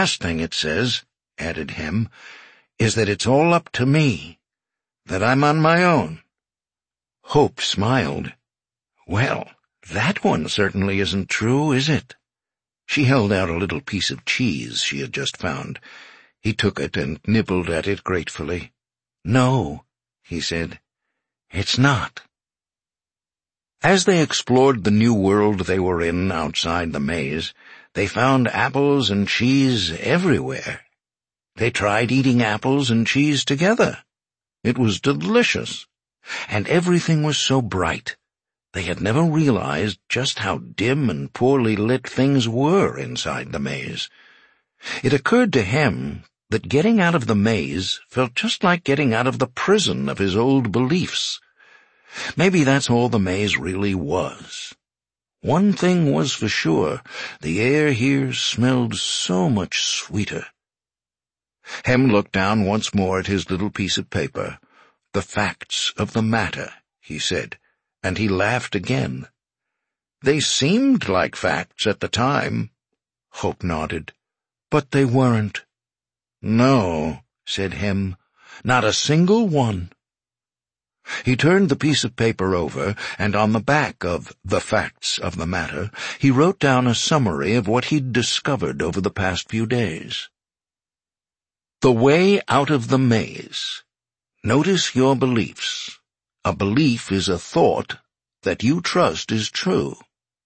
last thing it says," added Hem, "is that it's all up to me, that I'm on my own." Hope smiled. "Well, that one certainly isn't true, is it?" She held out a little piece of cheese she had just found. He took it and nibbled at it gratefully. "No," he said, "it's not." As they explored the new world they were in outside the maze, they found apples and cheese everywhere. They tried eating apples and cheese together. It was delicious, and everything was so bright. They had never realized just how dim and poorly lit things were inside the maze. It occurred to Hem that getting out of the maze felt just like getting out of the prison of his old beliefs. Maybe that's all the maze really was. One thing was for sure, the air here smelled so much sweeter. Hem looked down once more at his little piece of paper. "The facts of the matter," he said, and he laughed again. "They seemed like facts at the time." Hope nodded. "But they weren't." "No," said Hem, "not a single one." He turned the piece of paper over, and on the back of "The Facts of the Matter," he wrote down a summary of what he'd discovered over the past few days. The way out of the maze. Notice your beliefs. A belief is a thought that you trust is true.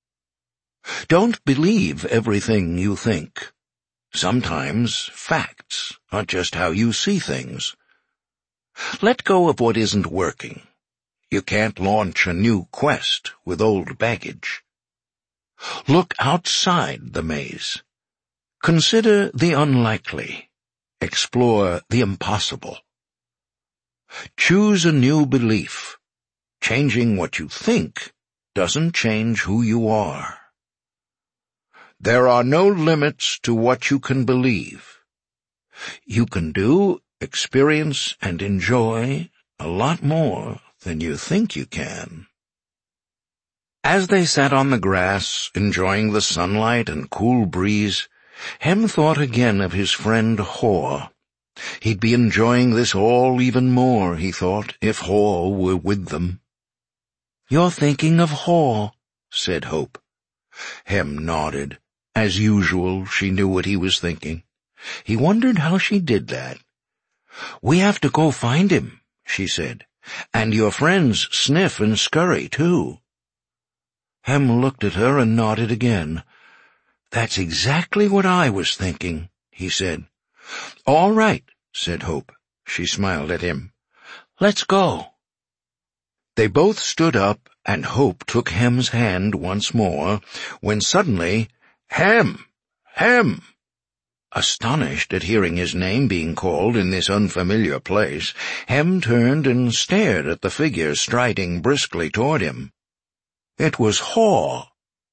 Don't believe everything you think. Sometimes facts are just how you see things. Let go of what isn't working. You can't launch a new quest with old baggage. Look outside the maze. Consider the unlikely. Explore the impossible. Choose a new belief. Changing what you think doesn't change who you are. There are no limits to what you can believe. You can do, experience, and enjoy a lot more than you think you can. As they sat on the grass, enjoying the sunlight and cool breeze, Hem thought again of his friend Haw. He'd be enjoying this all even more, he thought, if Haw were with them. "You're thinking of Haw," said Hope. Hem nodded. As usual, she knew what he was thinking. He wondered how she did that. "We have to go find him," she said, "and your friends Sniff and Scurry, too." Hem looked at her and nodded again. "That's exactly what I was thinking," he said. "All right," said Hope. She smiled at him. "Let's go." They both stood up, and Hope took Hem's hand once more, when suddenly, "Hem! Hem!" Astonished at hearing his name being called in this unfamiliar place, Hem turned and stared at the figure striding briskly toward him. It was Haw.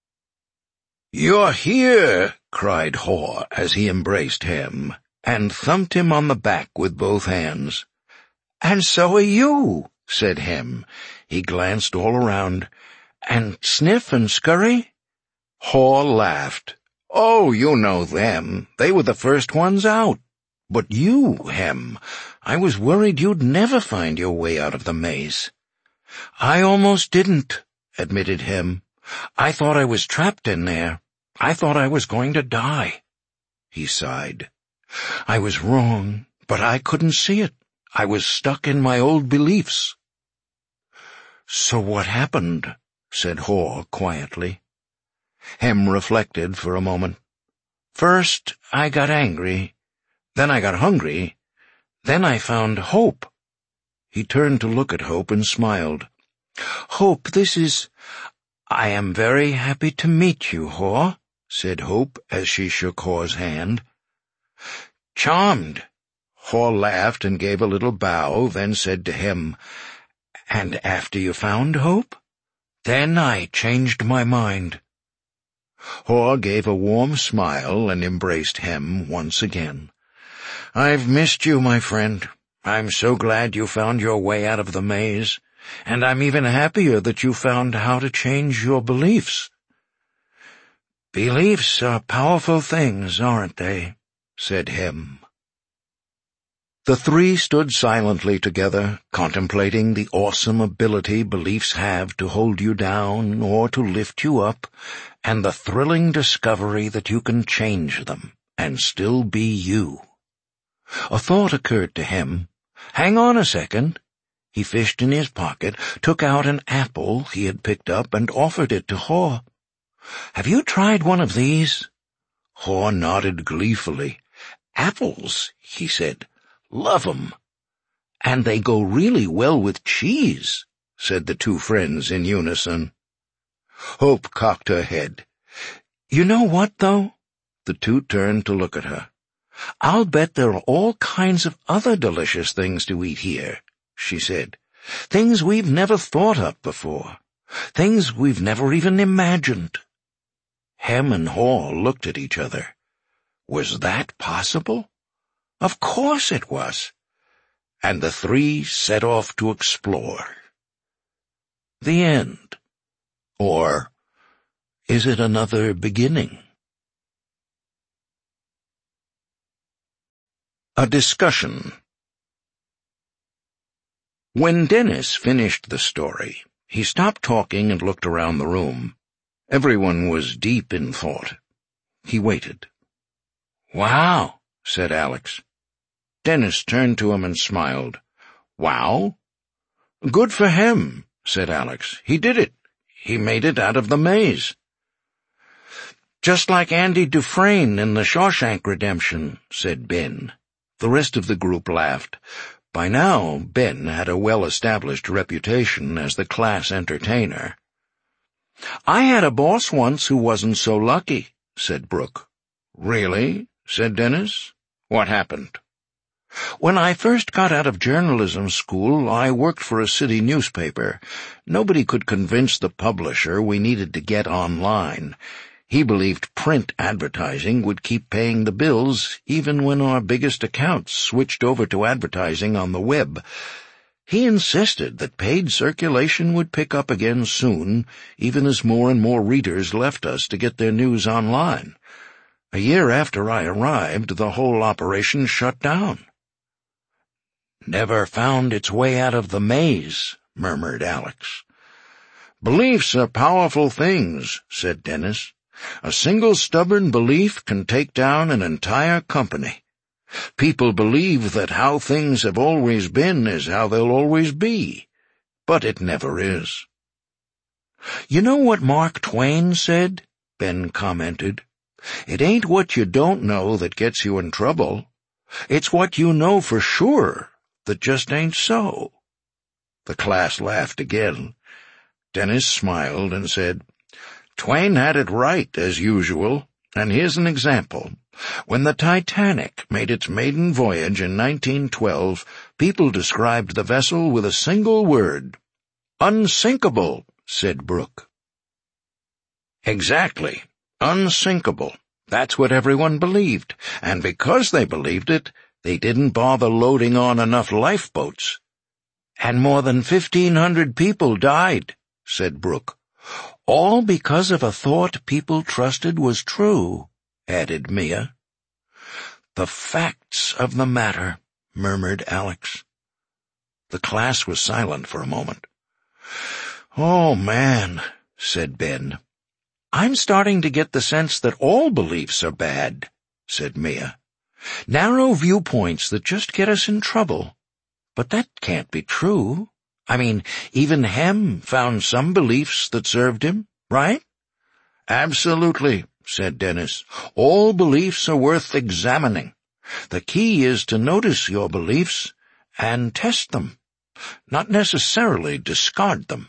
"You're here!" cried Haw as he embraced Hem, and thumped him on the back with both hands. "And so are you," said Hem. He glanced all around. "And Sniff and Scurry?" Haw laughed. "Oh, you know them. They were the first ones out. But you, Hem, I was worried you'd never find your way out of the maze." "I almost didn't," admitted Hem. "I thought I was trapped in there. I thought I was going to die." He sighed. "I was wrong, but I couldn't see it. I was stuck in my old beliefs." "So what happened?" said Haw quietly. Hem reflected for a moment. "First, I got angry. Then I got hungry. Then I found Hope." He turned to look at Hope and smiled. "Hope, I am very happy to meet you, Haw," said Hope as she shook Haw's hand. "Charmed." Haw laughed and gave a little bow, then said to Hem, "And after you found Hope?" "Then I changed my mind." Haw gave a warm smile and embraced Hem once again. "I've missed you, my friend. I'm so glad you found your way out of the maze, and I'm even happier that you found how to change your beliefs." "Beliefs are powerful things, aren't they?" said Hem. The three stood silently together, contemplating the awesome ability beliefs have to hold you down or to lift you up, and the thrilling discovery that you can change them and still be you. A thought occurred to Hem. Hang on a second. He fished in his pocket, took out an apple he had picked up, and offered it to Haw. "Have you tried one of these?" Haw nodded gleefully. "Apples," he said. "Love 'em." "And they go really well with cheese," said the two friends in unison. Hope cocked her head. "You know what, though?" The two turned to look at her. "I'll bet there are all kinds of other delicious things to eat here," she said. "Things we've never thought of before. Things we've never even imagined." Hem and Haw looked at each other. Was that possible? Of course it was. And the three set off to explore. The end. Or is it another beginning? A discussion. When Dennis finished the story, he stopped talking and looked around the room. Everyone was deep in thought. He waited. "Wow," said Alex. Dennis turned to him and smiled. "Wow?" "Good for him," said Alex. "He did it. He made it out of the maze." "Just like Andy Dufresne in The Shawshank Redemption," said Ben. The rest of the group laughed. By now, Ben had a well-established reputation as the class entertainer. "I had a boss once who wasn't so lucky," said Brooke. "Really?" said Dennis. "What happened?" "When I first got out of journalism school, I worked for a city newspaper. Nobody could convince the publisher we needed to get online. He believed print advertising would keep paying the bills even when our biggest accounts switched over to advertising on the web. He insisted that paid circulation would pick up again soon, even as more and more readers left us to get their news online. A year after I arrived, the whole operation shut down." "Never found its way out of the maze," murmured Alex. "Beliefs are powerful things," said Dennis. "A single stubborn belief can take down an entire company. People believe that how things have always been is how they'll always be, but it never is." "You know what Mark Twain said?" Ben commented. "It ain't what you don't know that gets you in trouble. It's what you know for sure that just ain't so." The class laughed again. Dennis smiled and said, "Twain had it right, as usual, and here's an example. When the Titanic made its maiden voyage in 1912, people described the vessel with a single word. 'Unsinkable,' said Brooke." "Exactly. Unsinkable. That's what everyone believed, and because they believed it, they didn't bother loading on enough lifeboats." "And more than 1,500 people died," said Brooke. "All because of a thought people trusted was true," added Mia. "The facts of the matter," murmured Alex. The class was silent for a moment. "Oh, man," said Ben. "I'm starting to get the sense that all beliefs are bad," said Mia. "Narrow viewpoints that just get us in trouble. But that can't be true. I mean, even Hem found some beliefs that served him, right?" "Absolutely," said Dennis. "All beliefs are worth examining. The key is to notice your beliefs and test them, not necessarily discard them.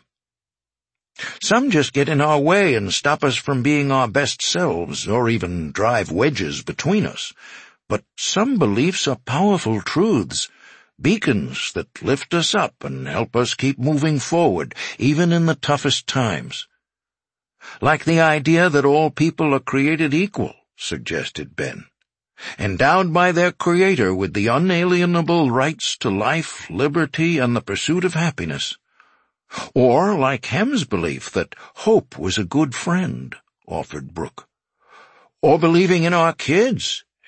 Some just get in our way and stop us from being our best selves, or even drive wedges between us. But some beliefs are powerful truths, beacons that lift us up and help us keep moving forward, even in the toughest times." "Like the idea that all people are created equal," suggested Ben. "Endowed by their Creator with the unalienable rights to life, liberty, and the pursuit of happiness." "Or like Hem's belief that hope was a good friend," offered Brooke. "Or believing in our kids,"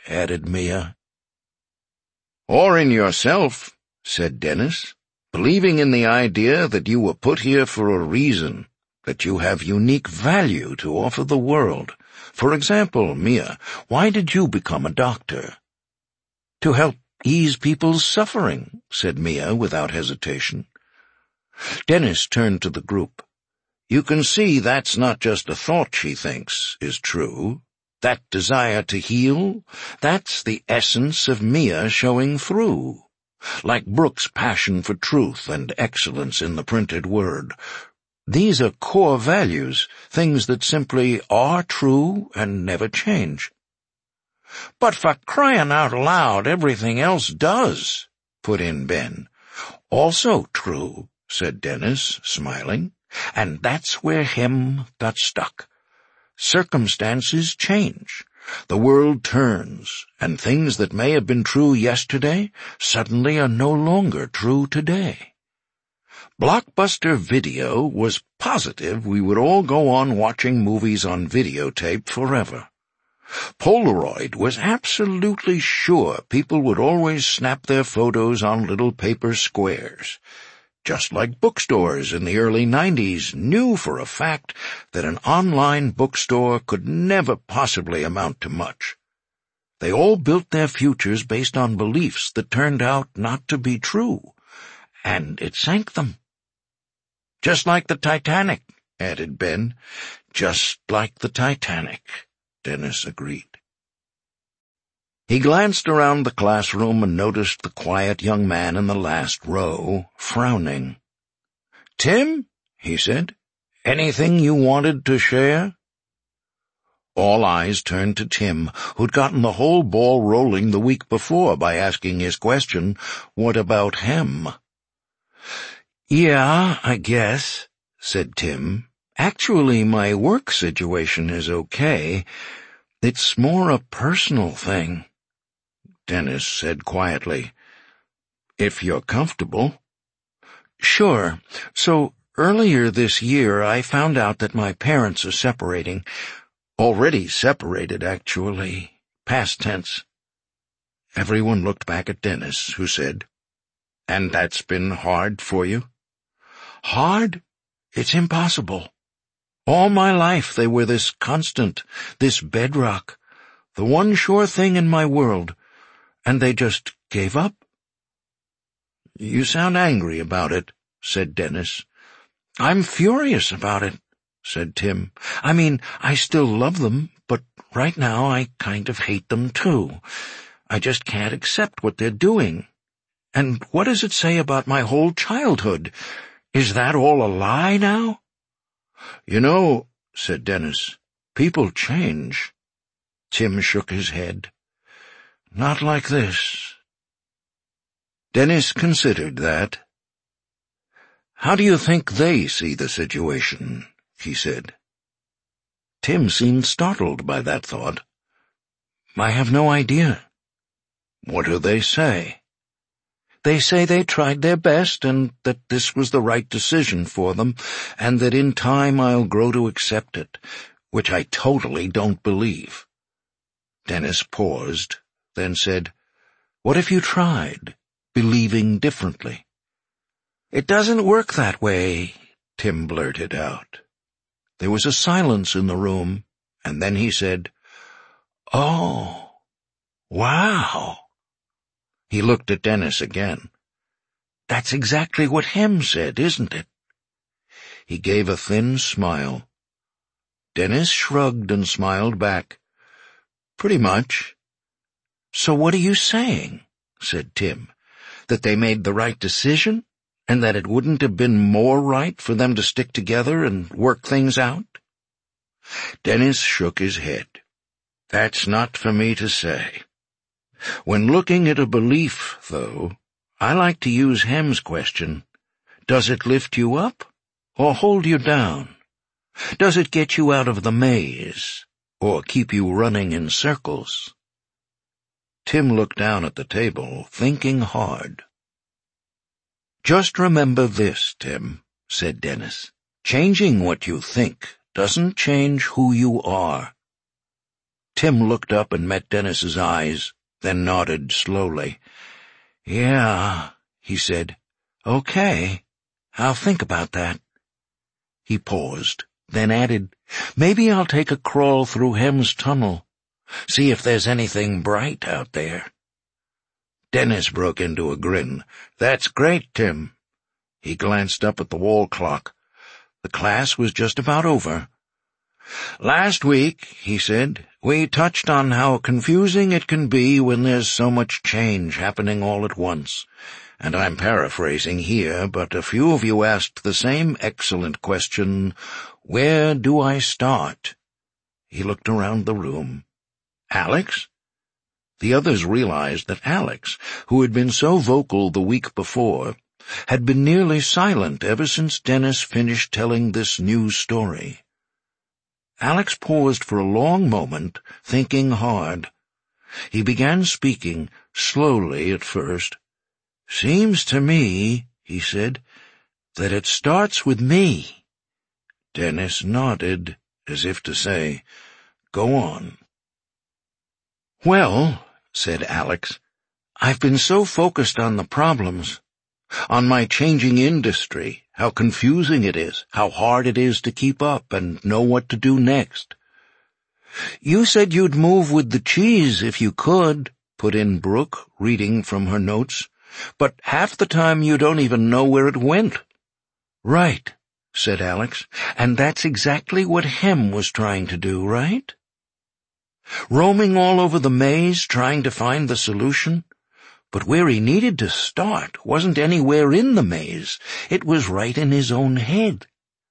added Mia. Or in yourself, said Dennis, believing in the idea that you were put here for a reason, that you have unique value to offer the world. For example, Mia, why did you become a doctor? To help ease people's suffering, said Mia without hesitation. Dennis turned to the group. You can see that's not just a thought she thinks is true. That desire to heal, that's the essence of Mia showing through. Like Brooke's passion for truth and excellence in the printed word. These are core values, things that simply are true and never change. But for crying out loud, everything else does, put in Ben. Also true, said Dennis, smiling, and that's where Hem got stuck. Circumstances change. The world turns, and things that may have been true yesterday suddenly are no longer true today. Blockbuster Video was positive we would all go on watching movies on videotape forever. Polaroid was absolutely sure people would always snap their photos on little paper squares. Just like bookstores in the early 90s knew for a fact that an online bookstore could never possibly amount to much. They all built their futures based on beliefs that turned out not to be true, and it sank them. Just like the Titanic, added Ben. Just like the Titanic, Dennis agreed. He glanced around the classroom and noticed the quiet young man in the last row, frowning. Tim, he said, anything you wanted to share? All eyes turned to Tim, who'd gotten the whole ball rolling the week before by asking his question, what about Hem? Yeah, I guess, said Tim. Actually, my work situation is okay. It's more a personal thing. Dennis said quietly, if you're comfortable. Sure. So, earlier this year I found out that my parents are separating. Already separated, actually. Past tense. Everyone looked back at Dennis, who said, and that's been hard for you? Hard? It's impossible. All my life they were this constant, this bedrock, the one sure thing in my world, and they just gave up? You sound angry about it, said Dennis. I'm furious about it, said Tim. I mean, I still love them, but right now I kind of hate them too. I just can't accept what they're doing. And what does it say about my whole childhood? Is that all a lie now? You know, said Dennis, people change. Tim shook his head. Not like this. Dennis considered that. How do you think they see the situation? He said. Tim seemed startled by that thought. I have no idea. What do they say? They say they tried their best and that this was the right decision for them, and that in time I'll grow to accept it, which I totally don't believe. Dennis paused, then said, What if you tried, believing differently? It doesn't work that way, Tim blurted out. There was a silence in the room, and then he said, Oh, wow. He looked at Dennis again. That's exactly what Hem said, isn't it? He gave a thin smile. Dennis shrugged and smiled back. Pretty much. So what are you saying? Said Tim. That they made the right decision? And that it wouldn't have been more right for them to stick together and work things out? Dennis shook his head. That's not for me to say. When looking at a belief, though, I like to use Hem's question. Does it lift you up or hold you down? Does it get you out of the maze or keep you running in circles? Tim looked down at the table, thinking hard. Just remember this, Tim, said Dennis. Changing what you think doesn't change who you are. Tim looked up and met Dennis's eyes, then nodded slowly. "Yeah," he said. "Okay. I'll think about that." He paused, then added, "Maybe I'll take a crawl through Hem's Tunnel. See if there's anything bright out there." Dennis broke into a grin. "That's great, Tim." He glanced up at the wall clock. The class was just about over. "Last week," he said, "we touched on how confusing it can be when there's so much change happening all at once. And I'm paraphrasing here, but a few of you asked the same excellent question, where do I start?" He looked around the room. "Alex?" The others realized that Alex, who had been so vocal the week before, had been nearly silent ever since Dennis finished telling this new story. Alex paused for a long moment, thinking hard. He began speaking, slowly at first. "Seems to me," he said, "that it starts with me." Dennis nodded, as if to say, "Go on." "Well," said Alex, "I've been so focused on the problems, on my changing industry, how confusing it is, how hard it is to keep up and know what to do next." "You said you'd move with the cheese if you could," put in Brooke, reading from her notes, "but half the time you don't even know where it went." "Right," said Alex, "and that's exactly what Hem was trying to do, right? Roaming all over the maze, trying to find the solution. But where he needed to start wasn't anywhere in the maze. It was right in his own head.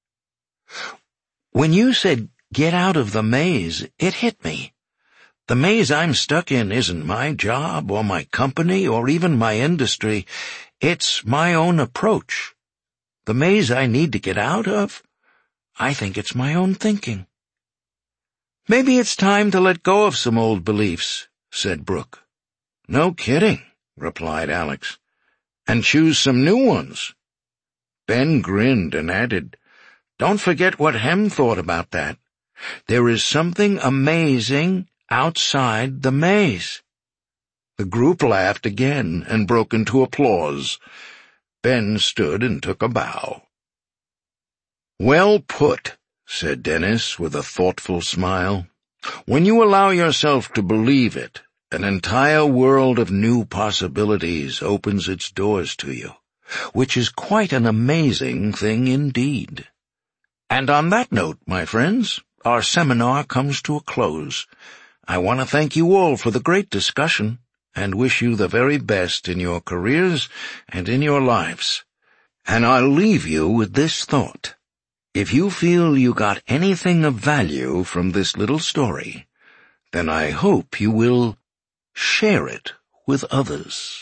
When you said, 'get out of the maze,' it hit me. The maze I'm stuck in isn't my job or my company or even my industry. It's my own approach. The maze I need to get out of, I think it's my own thinking." "Maybe it's time to let go of some old beliefs," said Brooke. "No kidding," replied Alex, "and choose some new ones." Ben grinned and added, "Don't forget what Hem thought about that. There is something amazing outside the maze." The group laughed again and broke into applause. Ben stood and took a bow. "Well put," said Dennis with a thoughtful smile. "When you allow yourself to believe it, an entire world of new possibilities opens its doors to you, which is quite an amazing thing indeed." And on that note, my friends, our seminar comes to a close. I want to thank you all for the great discussion and wish you the very best in your careers and in your lives. And I'll leave you with this thought. If you feel you got anything of value from this little story, then I hope you will share it with others.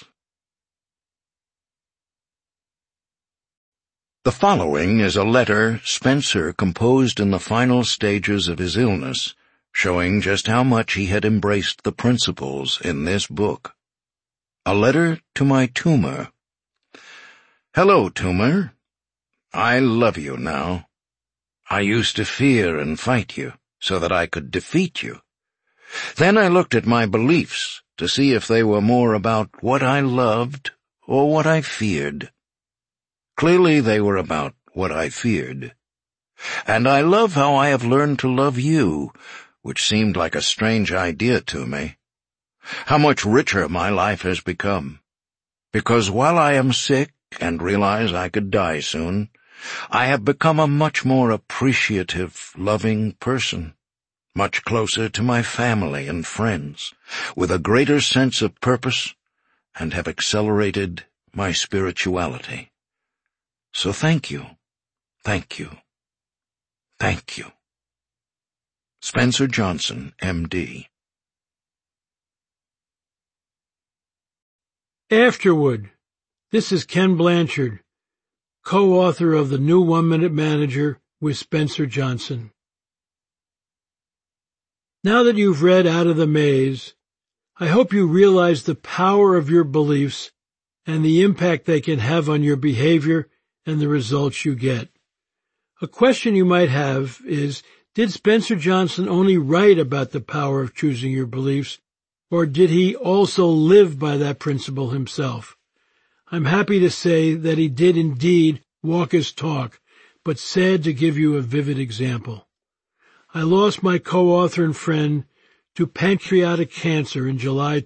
The following is a letter Spencer composed in the final stages of his illness, showing just how much he had embraced the principles in this book. A letter to my tumor. Hello, tumor. I love you now. I used to fear and fight you so that I could defeat you. Then I looked at my beliefs to see if they were more about what I loved or what I feared. Clearly they were about what I feared. And I love how I have learned to love you, which seemed like a strange idea to me. How much richer my life has become. Because while I am sick and realize I could die soon, I have become a much more appreciative, loving person, much closer to my family and friends, with a greater sense of purpose, and have accelerated my spirituality. So thank you, thank you, thank you. Spencer Johnson, M.D. Afterward. This is Ken Blanchard, co-author of The New 1-Minute Manager with Spencer Johnson. Now that you've read Out of the Maze, I hope you realize the power of your beliefs and the impact they can have on your behavior and the results you get. A question you might have is, Did Spencer Johnson only write about the power of choosing your beliefs, or did he also live by that principle himself? I'm happy to say that he did indeed walk his talk, but sad to give you a vivid example. I lost my co-author and friend to pancreatic cancer in July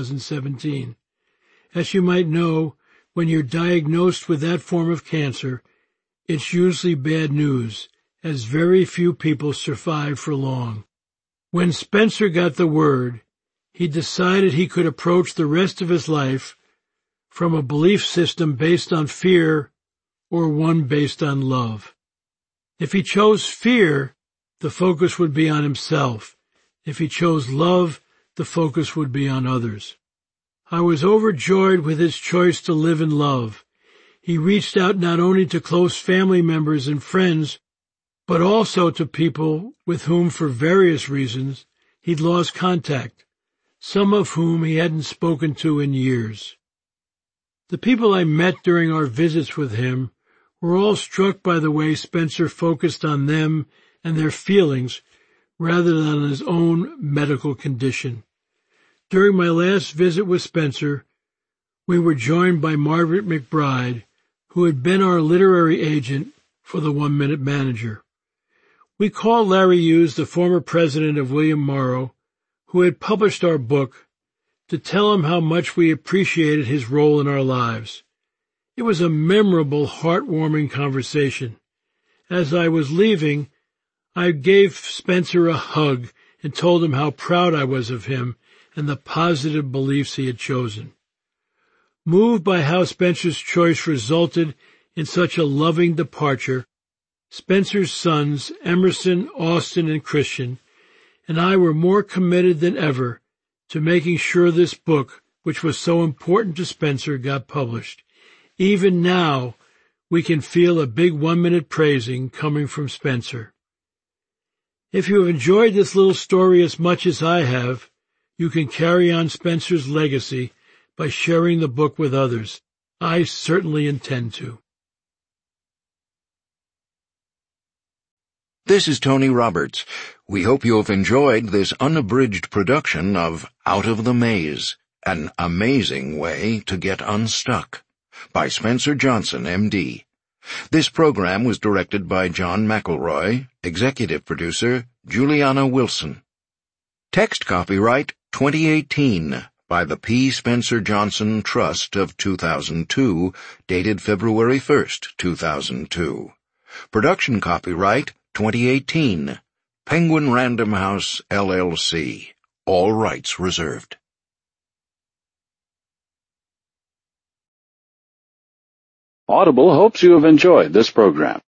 2017. As you might know, when you're diagnosed with that form of cancer, it's usually bad news, as very few people survive for long. When Spencer got the word, he decided he could approach the rest of his life from a belief system based on fear or one based on love. If he chose fear, the focus would be on himself. If he chose love, the focus would be on others. I was overjoyed with his choice to live in love. He reached out not only to close family members and friends, but also to people with whom, for various reasons, he'd lost contact, some of whom he hadn't spoken to in years. The people I met during our visits with him were all struck by the way Spencer focused on them and their feelings rather than on his own medical condition. During my last visit with Spencer, we were joined by Margaret McBride, who had been our literary agent for the 1 Minute Manager. We called Larry Hughes, the former president of William Morrow, who had published our book, to tell him how much we appreciated his role in our lives. It was a memorable, heartwarming conversation. As I was leaving, I gave Spencer a hug and told him how proud I was of him and the positive beliefs he had chosen. Moved by how Spencer's choice resulted in such a loving departure, Spencer's sons, Emerson, Austin, and Christian, and I were more committed than ever to making sure this book, which was so important to Spencer, got published. Even now, we can feel a big 1-minute praising coming from Spencer. If you have enjoyed this little story as much as I have, you can carry on Spencer's legacy by sharing the book with others. I certainly intend to. This is Tony Roberts. We hope you have enjoyed this unabridged production of Out of the Maze, An Amazing Way to Get Unstuck, by Spencer Johnson, M.D. This program was directed by John McElroy, executive producer Juliana Wilson. Text copyright 2018 by the P. Spencer Johnson Trust of 2002, dated February 1st, 2002. Production copyright 2018, Penguin Random House, LLC. All rights reserved. Audible hopes you have enjoyed this program.